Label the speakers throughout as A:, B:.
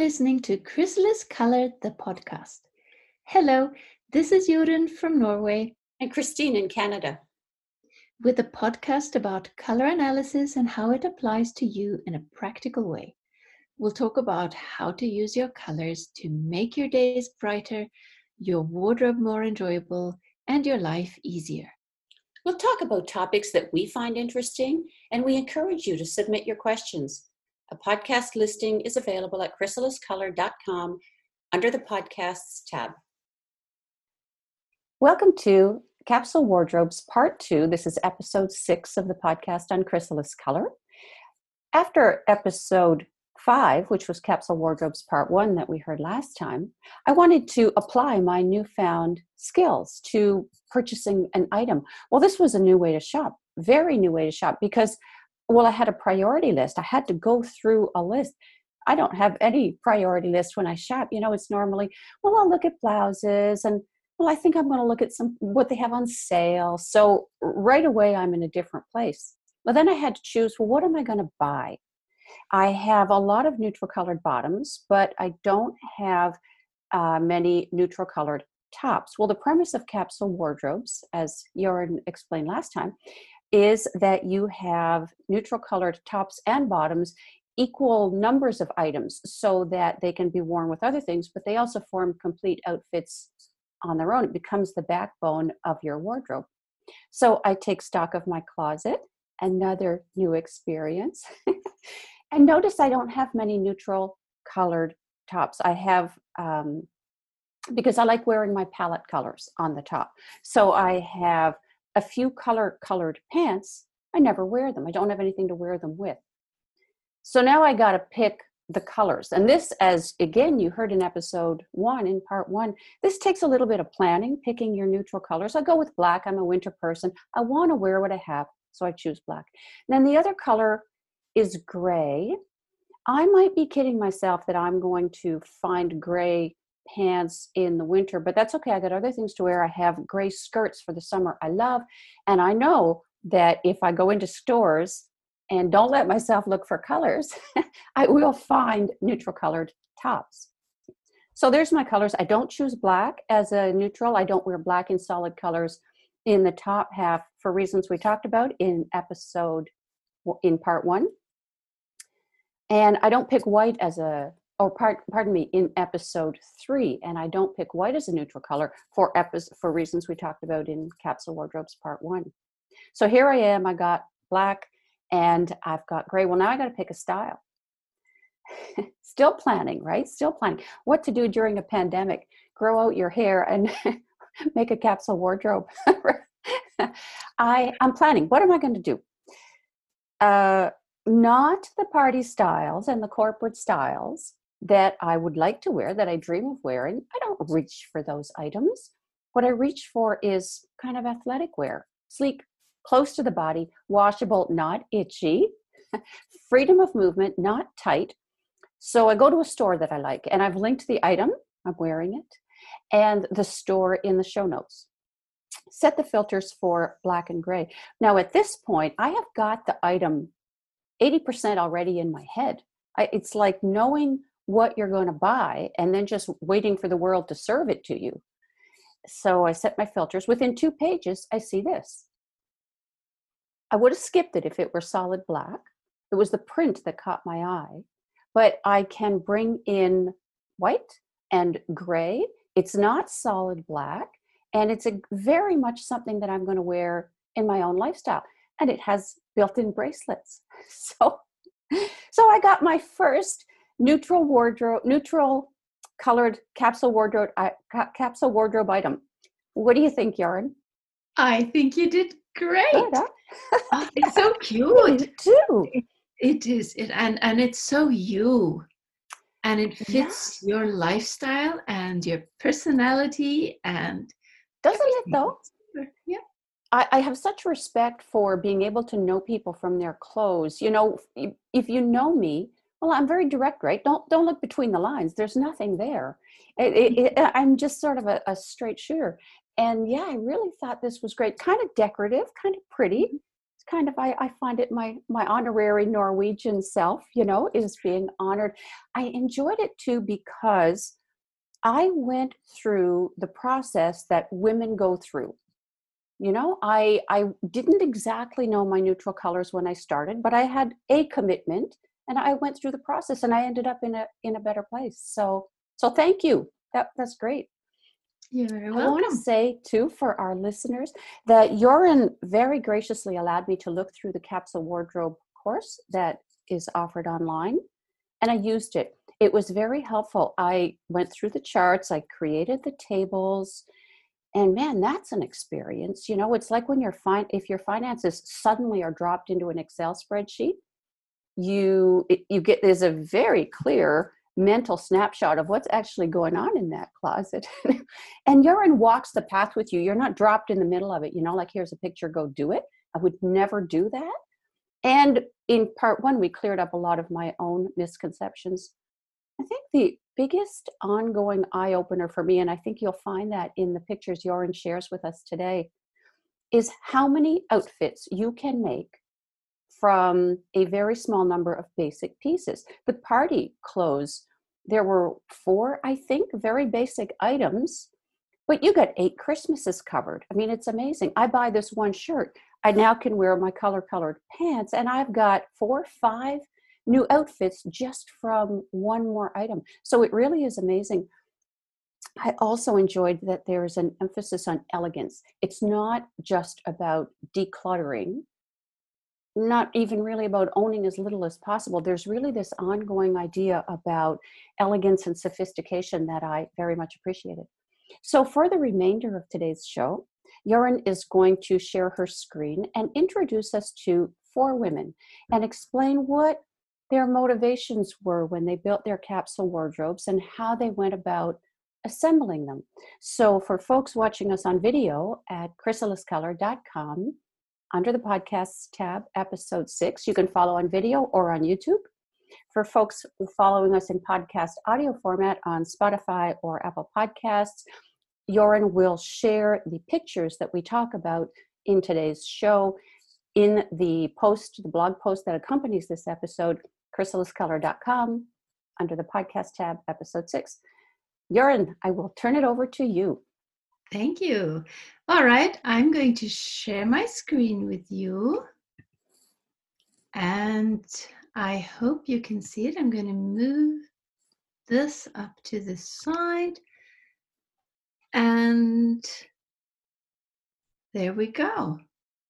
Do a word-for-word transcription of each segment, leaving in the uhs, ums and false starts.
A: listening to Chrysalis Color, the podcast. Hello, this is Jorunn from Norway.
B: And Christine in Canada.
A: With a podcast about color analysis and how it applies to you in a practical way. We'll talk about how to use your colors to make your days brighter, your wardrobe more enjoyable, and your life easier.
B: We'll talk about topics that we find interesting, and we encourage you to submit your questions. A podcast listing is available at chrysalis color dot com under the Podcasts tab. Welcome to Capsule Wardrobes Part two. This is episode six of the podcast on Chrysalis Color. After episode five, which was Capsule Wardrobes Part one that we heard last time, I wanted to apply my newfound skills to purchasing an item. Well, this was a new way to shop, very new way to shop, because well, I had a priority list. I had to go through a list. I don't have any priority list when I shop. You know, it's normally, well, I'll look at blouses and, well, I think I'm going to look at some what they have on sale. So right away, I'm in a different place. Well, then I had to choose, well, what am I going to buy? I have a lot of neutral colored bottoms, but I don't have uh, many neutral colored tops. Well, the premise of capsule wardrobes, as Jorunn explained last time, is that you have neutral colored tops and bottoms, equal numbers of items so that they can be worn with other things, but they also form complete outfits on their own. It becomes the backbone of your wardrobe. So I take stock of my closet, another new experience. And notice I don't have many neutral colored tops. I have, um, because I like wearing my palette colors on the top. So I have a few color colored pants. I never wear them. I don't have anything to wear them with. So now I got to pick the colors. And this, as again, you heard in episode one, in part one, this takes a little bit of planning, picking your neutral colors. I go with black. I'm a winter person. I want to wear what I have, so I choose black. And then the other color is gray. I might be kidding myself that I'm going to find gray pants in the winter, but that's okay. I got other things to wear. I have gray skirts for the summer I love. And I know that if I go into stores and don't let myself look for colors, I will find neutral colored tops. So there's my colors. I don't choose black as a neutral. I don't wear black in solid colors in the top half for reasons we talked about in episode, in part one. And I don't pick white as a or part, pardon me, in episode three, and I don't pick white as a neutral color for epi- for reasons we talked about in Capsule Wardrobes Part One. So here I am, I got black and I've got gray. Well, now I got to pick a style. Still planning, right? Still planning. What to do during a pandemic. Grow out your hair and make a capsule wardrobe. I, I'm planning. What am I going to do? Uh, not the party styles and the corporate styles that I would like to wear, that I dream of wearing. I don't reach for those items. What I reach for is kind of athletic wear, sleek, close to the body, washable, not itchy, freedom of movement, not tight. So I go to a store that I like, and I've linked the item, I'm wearing it, and the store in the show notes. Set the filters for black and gray. Now at this point, I have got the item eighty percent already in my head. I, it's like knowing what you're going to buy and then just waiting for the world to serve it to you. So I set my filters. Within two pages, I see this. I would have skipped it if it were solid black. It was the print that caught my eye. But I can bring in white and gray. It's not solid black. And it's a very much something that I'm going to wear in my own lifestyle. And it has built-in bracelets. So, so I got my first neutral wardrobe, neutral colored capsule wardrobe, uh, ca- capsule wardrobe item. What do you think, Jorunn?
A: I think you did great.
B: Good, huh?
A: Oh, it's so cute.
B: You too.
A: It, it is, it, and and it's so you, and it fits yeah. your lifestyle and your personality, and
B: doesn't everything. It though?
A: Yeah.
B: I, I have such respect for being able to know people from their clothes. You know, if, if you know me, well, I'm very direct, right? Don't don't look between the lines. There's nothing there. It, it, it, I'm just sort of a, a straight shooter. And yeah, I really thought this was great. Kind of decorative, kind of pretty. kind of, I, I find it my, my honorary Norwegian self, you know, is being honored. I enjoyed it too because I went through the process that women go through. You know, I I didn't exactly know my neutral colors when I started, but I had a commitment and I went through the process and I ended up in a in a better place. So so thank you. That that's great.
A: You're very
B: I want to
A: welcome.
B: say too for our listeners that Joran very graciously allowed me to look through the Capsule Wardrobe course that is offered online, and I used it. It was very helpful. I went through the charts, I created the tables. And man, that's an experience. You know, it's like when you're fine, if your finances suddenly are dropped into an Excel spreadsheet, you it, you get there's a very clear mental snapshot of what's actually going on in that closet. And Joran walks the path with you. You're not dropped in the middle of it. You know, like here's a picture, go do it. I would never do that. And in part one, we cleared up a lot of my own misconceptions. I think the biggest ongoing eye-opener for me, and I think you'll find that in the pictures Joran shares with us today, is how many outfits you can make from a very small number of basic pieces. The party clothes, there were four, I think, very basic items, but you got eight Christmases covered. I mean, it's amazing. I buy this one shirt. I now can wear my color-colored pants, and I've got four, five new outfits just from one more item. So it really is amazing. I also enjoyed that there's an emphasis on elegance. It's not just about decluttering, not even really about owning as little as possible. There's really this ongoing idea about elegance and sophistication that I very much appreciated. So for the remainder of today's show, Joran is going to share her screen and introduce us to four women and explain what their motivations were when they built their capsule wardrobes and how they went about assembling them. So for folks watching us on video at chrysalis color dot com, under the podcasts tab, episode six, you can follow on video or on YouTube. For folks following us in podcast audio format on Spotify or Apple Podcasts, Joran will share the pictures that we talk about in today's show in the post, the blog post that accompanies this episode, chrysalis color dot com, under the podcast tab, episode six. Joran, I will turn it over to you.
A: Thank you. All right, I'm going to share my screen with you. And I hope you can see it. I'm going to move this up to the side. And there we go.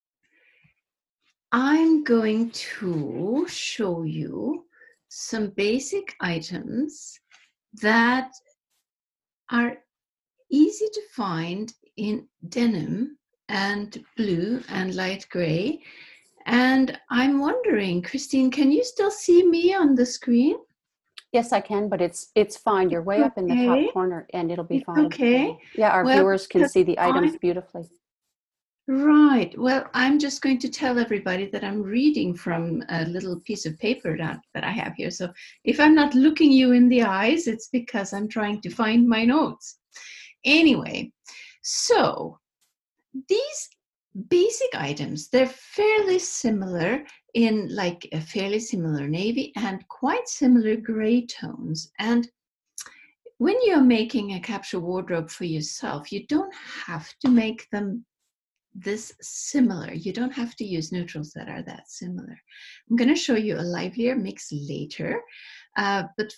A: I'm going to show you some basic items that are easy to find in denim and blue and light gray. And I'm wondering, Christine, can you still see me on the screen?
B: Yes, I can, but it's it's fine. You're way
A: okay.
B: up in the top corner and it'll be
A: it's
B: fine.
A: Okay.
B: Yeah, our
A: well,
B: viewers can see the items
A: I'm,
B: beautifully.
A: Right. Well, I'm just going to tell everybody that I'm reading from a little piece of paper that, that I have here. So if I'm not looking you in the eyes, it's because I'm trying to find my notes. Anyway, so these basic items, they're fairly similar in like a fairly similar navy and quite similar gray tones. And when you're making a capsule wardrobe for yourself, you don't have to make them this similar. You don't have to use neutrals that are that similar. I'm going to show you a livelier mix later, uh, but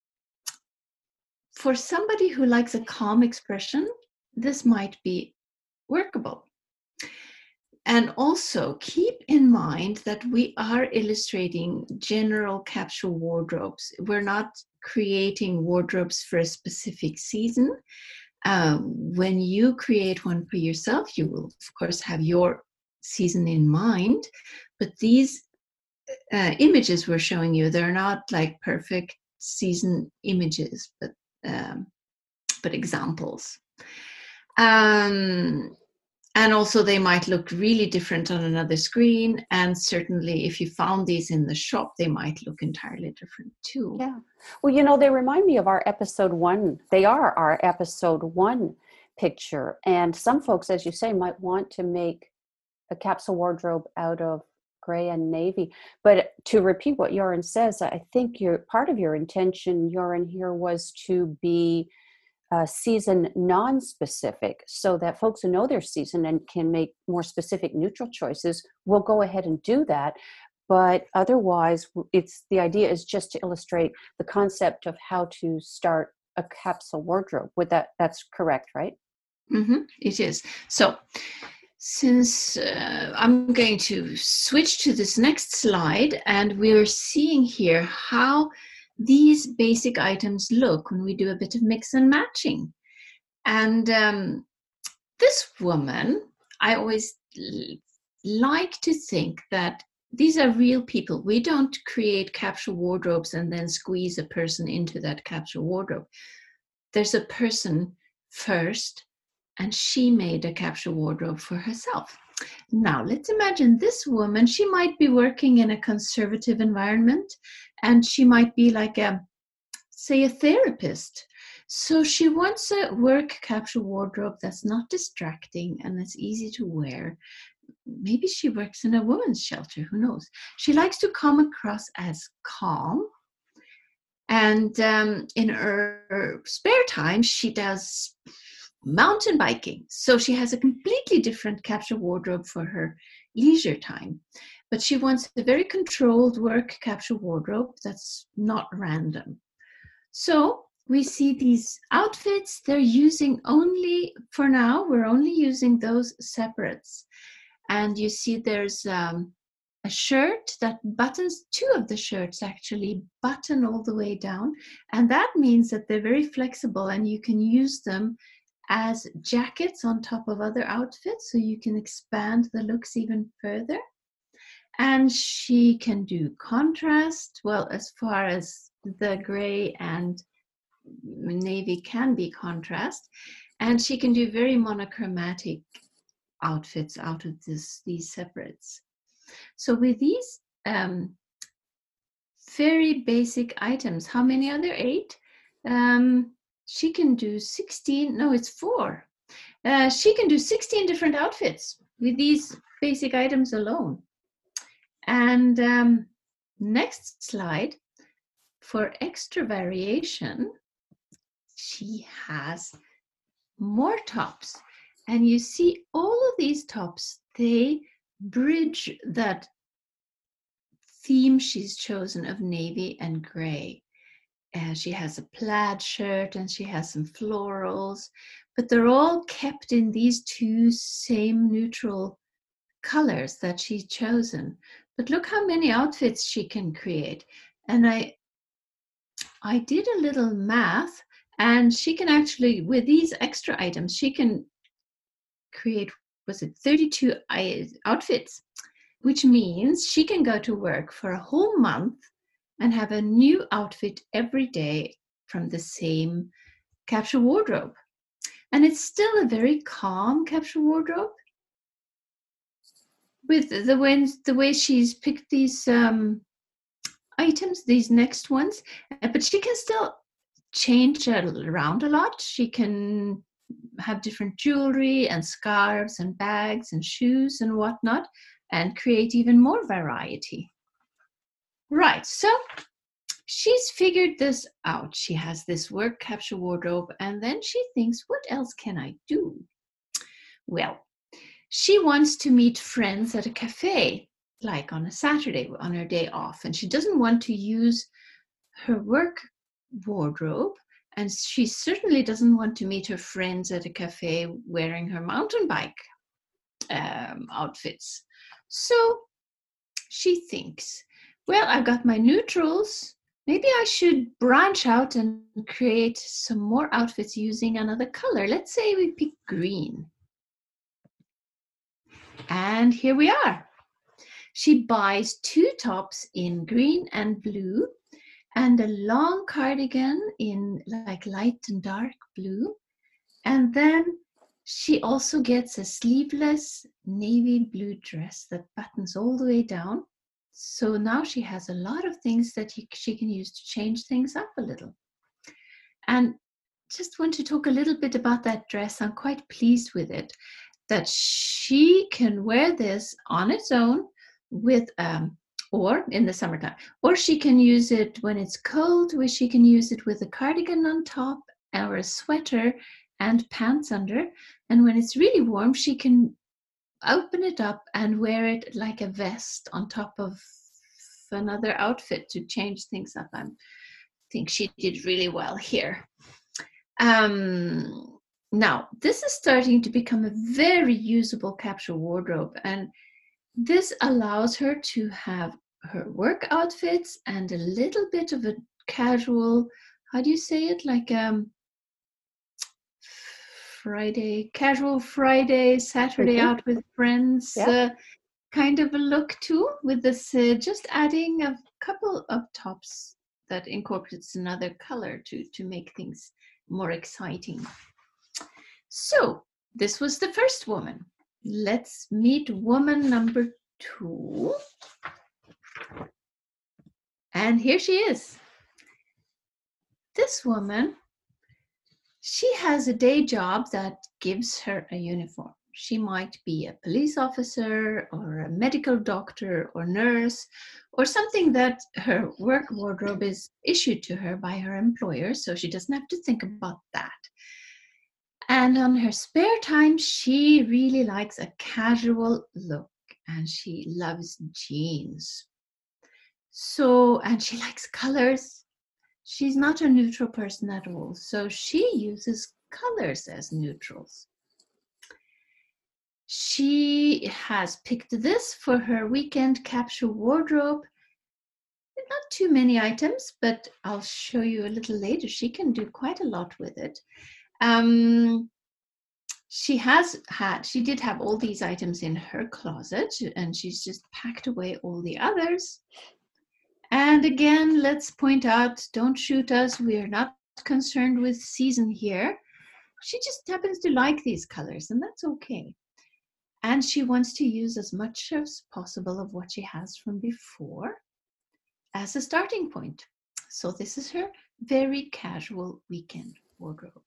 A: for somebody who likes a calm expression, this might be workable. And also keep in mind that we are illustrating general capsule wardrobes. We're not creating wardrobes for a specific season. Um, when you create one for yourself, you will, of course, have your season in mind. But these uh, images we're showing you, they're not like perfect season images, but um, but examples. Um, and also they might look really different on another screen. And certainly if you found these in the shop, they might look entirely different too.
B: Yeah. Well, you know, they remind me of our episode one. They are our episode one picture. And some folks, as you say, might want to make a capsule wardrobe out of gray and navy. But to repeat what Yoren says, I think your part of your intention, Yoren, here was to be uh, season non-specific, so that folks who know their season and can make more specific neutral choices will go ahead and do that. But otherwise, it's the idea is just to illustrate the concept of how to start a capsule wardrobe. Would that that's correct, right?
A: Mm-hmm, it is. So since uh, I'm going to switch to this next slide, and we're seeing here how these basic items look when we do a bit of mix and matching. And um, this woman, I always l- like to think that these are real people. We don't create capsule wardrobes and then squeeze a person into that capsule wardrobe. There's a person first, and she made a capsule wardrobe for herself. Now, let's imagine this woman. She might be working in a conservative environment, and she might be like a, say, a therapist. So she wants a work capsule wardrobe that's not distracting and that's easy to wear. Maybe she works in a women's shelter, who knows? She likes to come across as calm. And um, in her spare time, she does mountain biking. So she has a completely different capsule wardrobe for her leisure time. But she wants a very controlled work capsule wardrobe that's not random. So we see these outfits, they're using only, for now, we're only using those separates. And you see there's um, a shirt that buttons, two of the shirts actually button all the way down. And that means that they're very flexible and you can use them as jackets on top of other outfits, so you can expand the looks even further. And she can do contrast, well, as far as the gray and navy can be contrast. And she can do very monochromatic outfits out of this, these separates. So with these um, very basic items, how many are there? Eight? Um, she can do sixteen, no, it's four. Uh, she can do sixteen different outfits with these basic items alone. And um, next slide, for extra variation, she has more tops. And you see all of these tops, they bridge that theme she's chosen of navy and gray. Uh, she has a plaid shirt and she has some florals, but they're all kept in these two same neutral colors that she's chosen. But look how many outfits she can create. And I, I did a little math, and she can actually, with these extra items, she can create, was it thirty-two outfits, which means she can go to work for a whole month and have a new outfit every day from the same capsule wardrobe. And it's still a very calm capsule wardrobe with the way, the way she's picked these um, items, these next ones, but she can still change around a lot. She can have different jewelry and scarves and bags and shoes and whatnot, and create even more variety. Right, so she's figured this out. She has this work capsule wardrobe, and then she thinks, what else can I do? Well, she wants to meet friends at a cafe, like on a Saturday, on her day off, and she doesn't want to use her work wardrobe, and she certainly doesn't want to meet her friends at a cafe wearing her mountain bike um, outfits. So she thinks, well, I've got my neutrals. Maybe I should branch out and create some more outfits using another color. Let's say we pick green. And here we are. She buys two tops in green and blue and a long cardigan in like light and dark blue. And then she also gets a sleeveless navy blue dress that buttons all the way down. So now she has a lot of things that she can use to change things up a little. And just want to talk a little bit about that dress. I'm quite pleased with it, that she can wear this on its own, with um or in the summertime, or she can use it when it's cold, where she can use it with a cardigan on top or a sweater and pants under. And when it's really warm, she can open it up and wear it like a vest on top of another outfit to change things up. I think she did really well here. Um, now, this is starting to become a very usable capsule wardrobe, and this allows her to have her work outfits and a little bit of a casual, how do you say it, like um Friday, casual Friday, Saturday
B: Mm-hmm.
A: out with friends,
B: Yeah.
A: uh, kind of a look too, with this uh, just adding a couple of tops that incorporates another color to to make things more exciting. So this was the first woman. Let's meet woman number two. And here she is. This woman, she has a day job that gives her a uniform. She might be a police officer or a medical doctor or nurse, or something that her work wardrobe is issued to her by her employer, so she doesn't have to think about that. And on her spare time, she really likes a casual look, and she loves jeans. So, and she likes colors. She's not a neutral person at all, so she uses colors as neutrals. She has picked this for her weekend capsule wardrobe. Not too many items, but I'll show you a little later. She can do quite a lot with it. Um, she has had, she did have all these items in her closet, and she's just packed away all the others. And again, let's point out, don't shoot us. We're not concerned with season here. She just happens to like these colors, and that's okay. And she wants to use as much as possible of what she has from before as a starting point. So this is her very casual weekend wardrobe.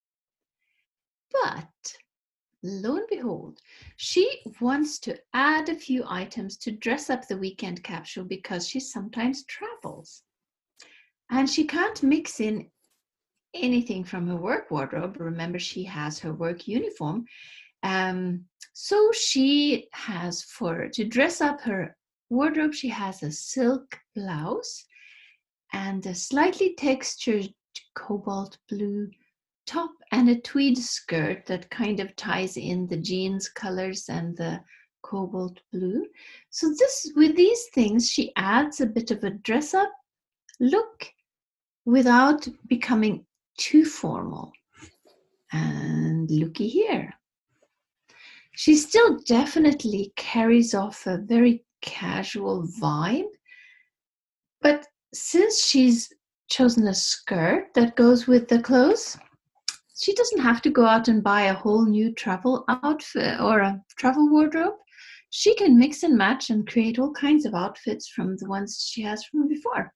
A: But lo and behold, she wants to add a few items to dress up the weekend capsule because she sometimes travels. And she can't mix in anything from her work wardrobe. Remember, she has her work uniform. Um, so she has, for to dress up her wardrobe, she has a silk blouse and a slightly textured cobalt blue top and a tweed skirt that kind of ties in the jeans colors and the cobalt blue. So this, with these things, she adds a bit of a dress up look without becoming too formal. And looky here. She still definitely carries off a very casual vibe, but since she's chosen a skirt that goes with the clothes, she doesn't have to go out and buy a whole new travel outfit or a travel wardrobe. She can mix and match and create all kinds of outfits from the ones she has from before.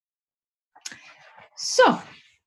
A: So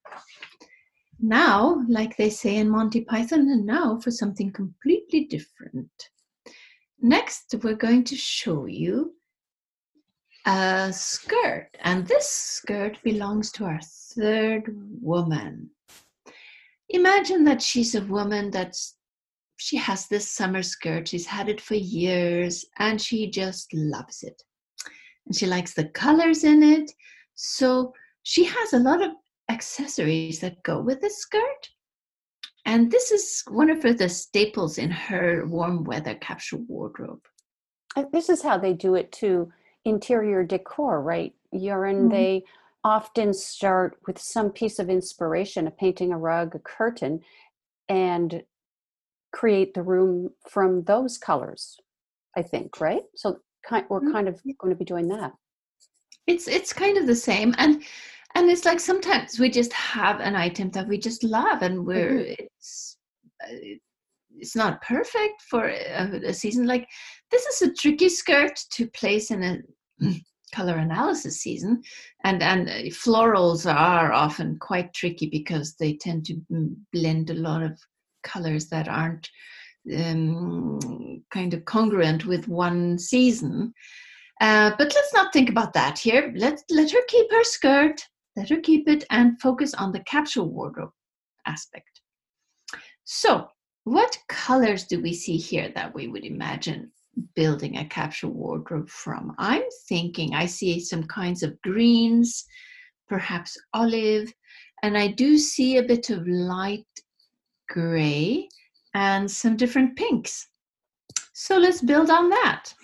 A: now, like they say in Monty Python, and now for something completely different. Next, we're going to show you a skirt, and this skirt belongs to our third woman. Imagine that she's a woman that's, she has this summer skirt, she's had it for years, and she just loves it. And she likes the colors in it, so she has a lot of accessories that go with the skirt. And this is one of the staples in her warm weather capsule wardrobe.
B: This is how they do it to interior decor, right, Jorunn? Mm-hmm. They often start with some piece of inspiration, a painting, a rug, a curtain, and create the room from those colors, I think, right? So we're kind of going to be doing that.
A: It's it's kind of the same. And and it's like sometimes we just have an item that we just love, and we're mm-hmm. it's it's not perfect for a, a season. Like this is a tricky skirt to place in a color analysis season, and and florals are often quite tricky because they tend to blend a lot of colors that aren't um, kind of congruent with one season. Uh, but let's not think about that here. Let, let her keep her skirt, let her keep it, and focus on the capsule wardrobe aspect. So what colors do we see here that we would imagine building a capsule wardrobe from? I'm thinking I see some kinds of greens, perhaps olive, and I do see a bit of light gray and some different pinks. So let's build on that.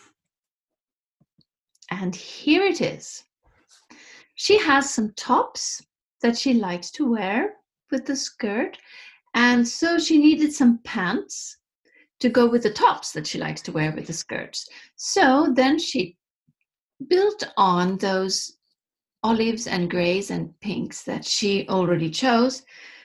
A: And here it is. She has some tops that she likes to wear with the skirt, and so she needed some pants to go with the tops that she likes to wear with the skirts. So then she built on those olives and grays and pinks that she already chose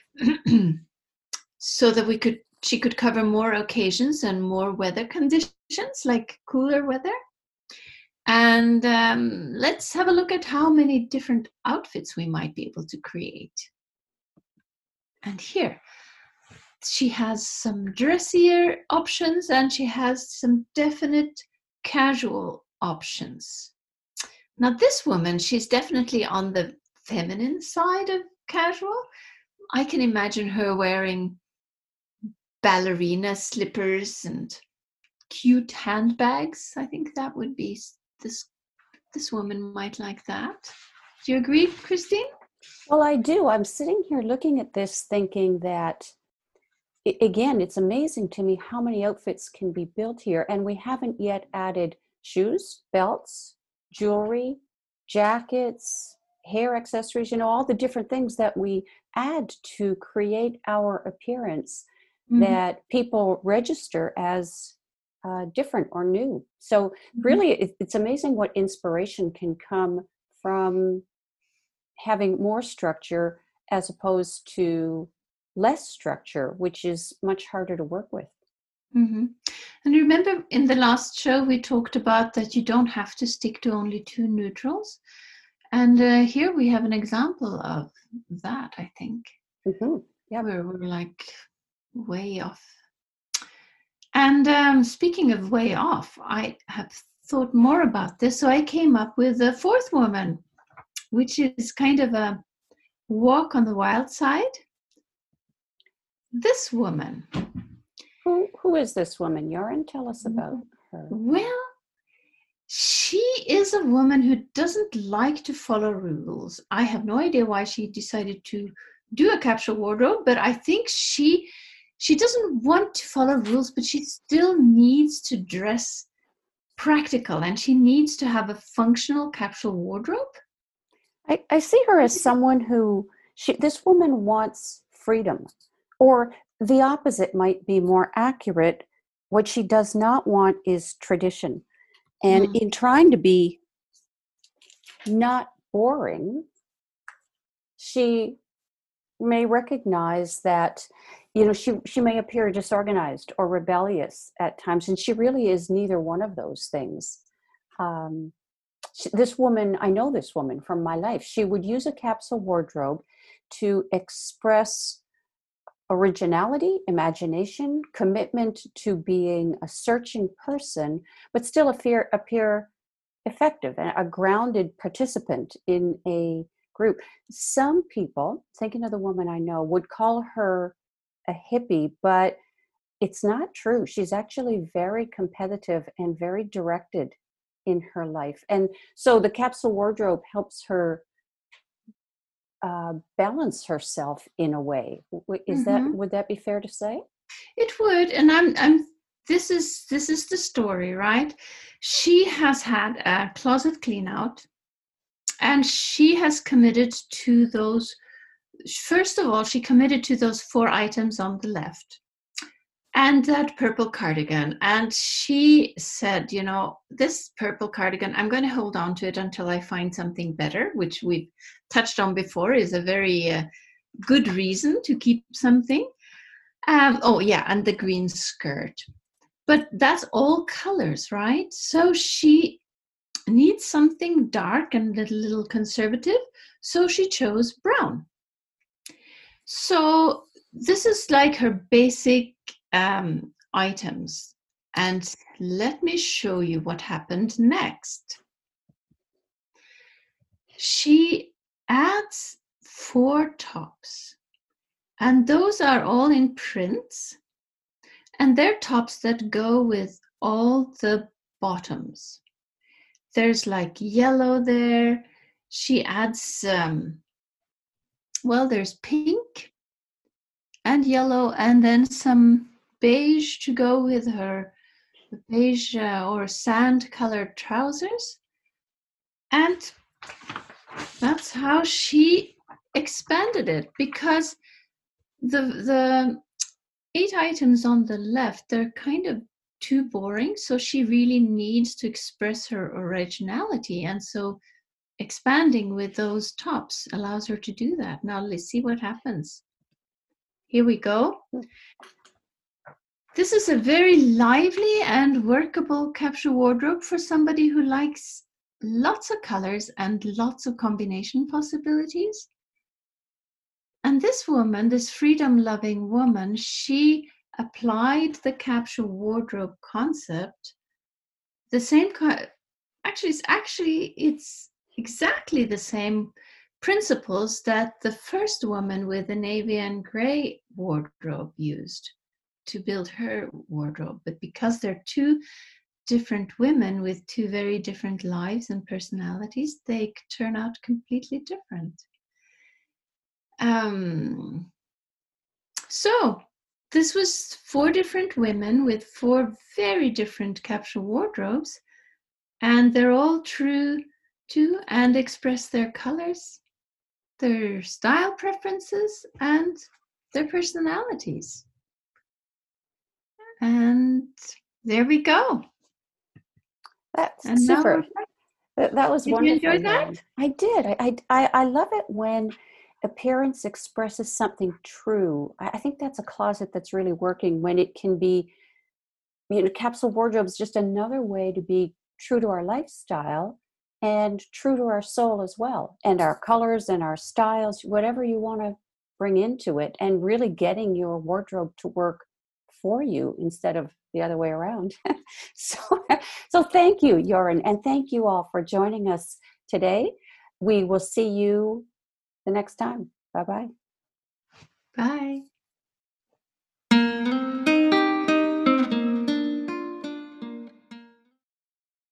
A: so that we could she could cover more occasions and more weather conditions, like cooler weather. And um, let's have a look at how many different outfits we might be able to create. And here, she has some dressier options and she has some definite casual options. Now this woman, she's definitely on the feminine side of casual. I can imagine her wearing ballerina slippers and cute handbags. I think that would be this this woman might like that. Do you agree, Christine?
B: Well, I do. I'm sitting here looking at this thinking that, again, it's amazing to me how many outfits can be built here. And we haven't yet added shoes, belts, jewelry, jackets, hair accessories, you know, all the different things that we add to create our appearance mm-hmm. that people register as uh, different or new. So mm-hmm. really, it, it's amazing what inspiration can come from having more structure as opposed to less structure, which is much harder to work with.
A: Mm-hmm. And remember in the last show, we talked about that you don't have to stick to only two neutrals. And uh, here we have an example of that, I think.
B: Mm-hmm.
A: Yeah, where we're like way off. And um, speaking of way off, I have thought more about this. So I came up with a fourth woman, which is kind of a walk on the wild side. This woman.
B: Who who is this woman, Jorunn? Tell us about her.
A: Well, she is a woman who doesn't like to follow rules. I have no idea why she decided to do a capsule wardrobe, but I think she she doesn't want to follow rules, but she still needs to dress practical and she needs to have a functional capsule wardrobe.
B: I, I see her as someone who, she, this woman wants freedom, or the opposite might be more accurate. What she does not want is tradition. And mm. in trying to be not boring, she may recognize that, you know, she, she may appear disorganized or rebellious at times, and she really is neither one of those things. Um, she, this woman, I know this woman from my life. She would use a capsule wardrobe to express originality, imagination, commitment to being a searching person, but still appear, appear effective and a grounded participant in a group. Some people, thinking of the woman I know, would call her a hippie, but it's not true. She's actually very competitive and very directed in her life. And so the capsule wardrobe helps her uh, balance herself in a way. Is mm-hmm. that, would that be fair to say?
A: It would. And I'm, I'm, this is, this is the story, right? She has had a closet clean out and she has committed to those. First of all, she committed to those four items on the left and that purple cardigan. And she said, you know, this purple cardigan, I'm going to hold on to it until I find something better, which we've touched on before is a very uh, good reason to keep something. Um, oh, yeah, and the green skirt. But that's all colors, right? So she needs something dark and a little, little conservative. So she chose brown. So this is like her basic um, items. And let me show you what happened next. she adds four tops, and those are all in prints, and they're tops that go with all the bottoms. There's like yellow there. She adds, um, well, there's pink and yellow, and then some beige to go with her beige uh, or sand colored trousers. And that's how she expanded it, because the the eight items on the left, they're kind of too boring, so she really needs to express her originality, and so expanding with those tops allows her to do that. Now let's see what happens. Here we go. This is a very lively and workable capsule wardrobe for somebody who likes lots of colors and lots of combination possibilities. And this woman, this freedom-loving woman, she applied the capsule wardrobe concept. The same, actually, it's actually it's exactly the same principles that the first woman with the navy and gray wardrobe used to build her wardrobe. But because they're two different women with two very different lives and personalities, they turn out completely different. Um, so this was four different women with four very different capsule wardrobes, and they're all true to and express their colors, their style preferences, and their personalities. And there we go.
B: That's
A: and
B: super. That, that was
A: did
B: wonderful.
A: you enjoy that?
B: I did. I, I, I love it when appearance expresses something true. I, I think that's a closet that's really working, when it can be, you know, capsule wardrobe is just another way to be true to our lifestyle and true to our soul as well, and our colors and our styles, whatever you want to bring into it, and really getting your wardrobe to work for you instead of the other way around. so, so thank you, Jorunn, and thank you all for joining us today. We will see you the next time. Bye-bye.
A: Bye.